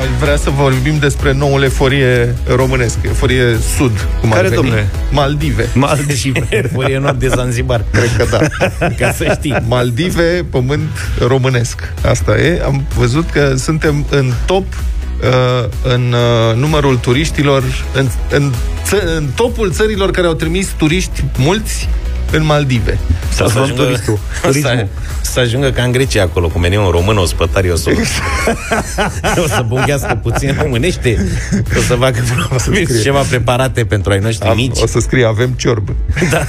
vrea să vorbim despre noul eforie românesc, eforie sud, cum care, ar veni. domnule? Maldive. Eforie nord de Zanzibar. Cred că da. Ca să știi. Maldive, pământ românesc. Asta e. Am văzut că suntem în top în numărul turiștilor, în topul țărilor care au trimis turiști mulți în Maldive. Să ajungă ca în Grecia acolo, cum veni un român, o spătari, o să bunghească puțin românește, o să facă ceva preparate pentru ai noștri mici. O să scrie, avem ciorbă. Da.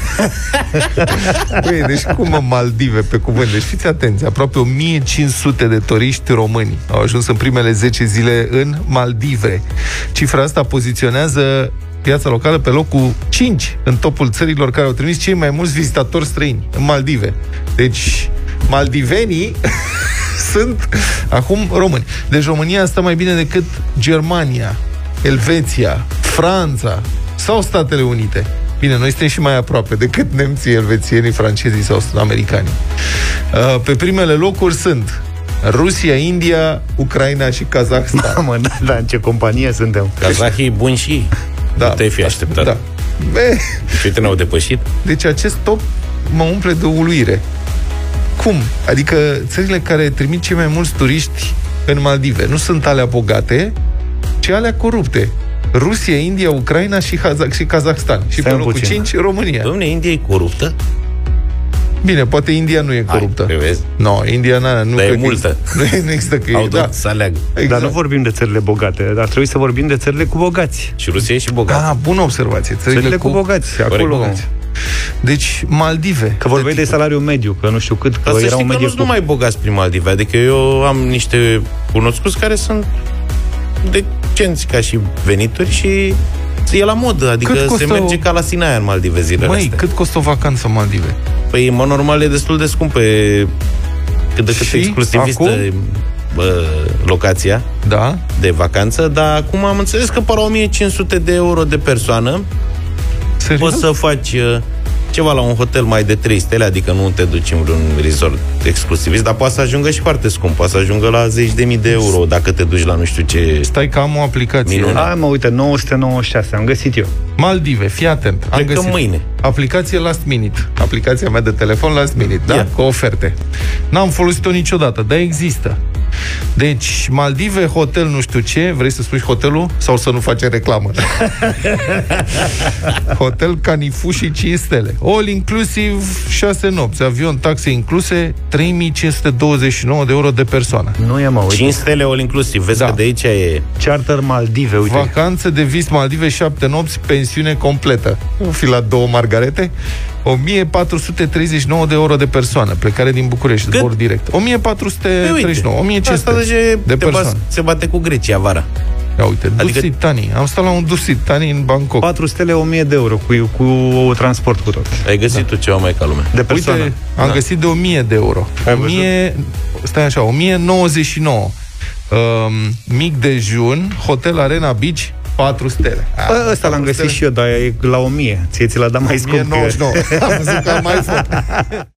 Băi, deci cum în Maldive, pe cuvânt. Deci fiți atenți, aproape 1500 de turiști români au ajuns în primele 10 zile în Maldive. Cifra asta poziționează piața locală pe locul 5 în topul țărilor care au trimis cei mai mulți vizitatori străini în Maldive. Deci, maldivenii sunt acum români. Deci România stă mai bine decât Germania, Elveția, Franța sau Statele Unite. Bine, noi suntem și mai aproape decât nemții, elvețienii, francezii sau americanii. Pe primele locuri sunt Rusia, India, Ucraina și Kazahstan. Mamă, da, în ce companie suntem? Kazahii buni și da, nu te-ai fi așteptat. Da. Și uite, ne-au depășit. Deci acest top mă umple de uluire. Cum? Adică țările care trimit cei mai mulți turiști în Maldive nu sunt alea bogate, ci alea corupte. Rusia, India, Ucraina și Kazahstan. Și pe locul 5, România. Dom'le, India e coruptă? Bine, poate India nu e coruptă. No, India nu. Dar e multă. Nu există că au dat să aleagă. Exact. Dar nu vorbim de țările bogate, dar trebuie să vorbim de țările cu bogați. Și Rusia e și bogată. Bună observație. Țările cu bogați, acolo. Bogați. Deci, Maldive. Că vorbeai de salariul mediu, că nu știu cât, că era un mediu. Nu sunt numai bogați prin Maldive, adică eu am niște cunoscuți care sunt decenți ca și venituri și e la modă, adică se merge ca la Sinaia în Maldive zilele astea. Cât costă o vacanță în Maldive? Păi, în mod normal, e destul de scumpă, cât de cât exclusivistă locația de vacanță, dar acum am înțeles că pe 1500 de euro de persoană poți să faci ceva la un hotel mai de 3 stele, adică nu te duci în vreun resort exclusivist, dar poate să ajungă și foarte scump, poate să ajungă la 10.000 de euro dacă te duci la nu știu ce. Stai că am o aplicație. Hai mă, uite, 996, am găsit eu. Maldive, fii atent. Am găsit mâine. Aplicație Last Minute. Aplicația mea de telefon Last Minute, da? Cu oferte. N-am folosit-o niciodată, dar există. Deci, Maldive, hotel nu știu ce. Vrei să spui hotelul? Sau să nu facem reclamă? Hotel Canifu și 5 stele. All inclusive 6 nopți. Avion, taxe incluse, 3529 de euro de persoană. Nu e, mă, uite. 5 stele all inclusive. Vezi că de aici e Charter Maldive, uite. Vacanță de vis Maldive, 7 nopți, pensiune completă. O fi la 2 margarete. 1439 de euro de persoană. Plecare din București, zbor direct. 1439, 1500 de persoană. Se bate cu Grecia vara. Ia uite, Dusitani. Am stat la un Dusitani în Bangkok. 4 stele, 1000 de euro cu transport cu tot. Ai găsit tu ceva mai ca lume. De persoană. Uite, am găsit de 1000 de euro. 1099. Mic dejun, Hotel Arena Beach, 4 stele. Ăsta l-am găsit și eu, dar e la 1000. Ție ți l-a dat mai scump. 1099. Am văzut că am mai fost.